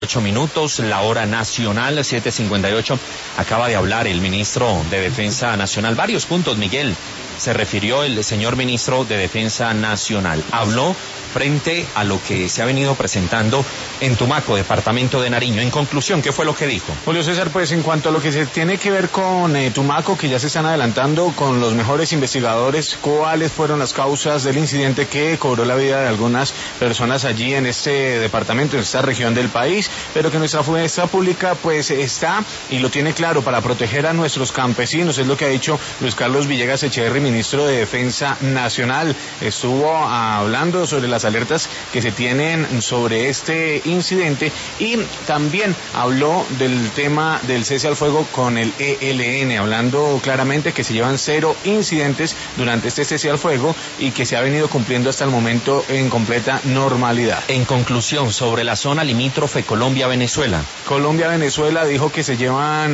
8 minutos, la hora nacional, 7:58. Acaba de hablar el ministro de Defensa Nacional. Varios puntos, Miguel, se refirió el señor ministro de Defensa Nacional. Habló frente a lo que se ha venido presentando en Tumaco, departamento de Nariño. En conclusión, ¿qué fue lo que dijo? Julio César, pues en cuanto a lo que se tiene que ver con Tumaco, que ya se están adelantando con los mejores investigadores cuáles fueron las causas del incidente que cobró la vida de algunas personas allí en este departamento, en esta región del país, pero que nuestra fuerza pública pues está y lo tiene claro para proteger a nuestros campesinos, es lo que ha dicho Luis Carlos Villegas Echeverri, ministro de Defensa Nacional. Estuvo hablando sobre las alertas que se tienen sobre este incidente y también habló del tema del cese al fuego con el ELN, hablando claramente que se llevan 0 incidentes durante este cese al fuego y que se ha venido cumpliendo hasta el momento en completa normalidad. En conclusión, sobre la zona limítrofe Colombia-Venezuela. Colombia-Venezuela dijo que se llevan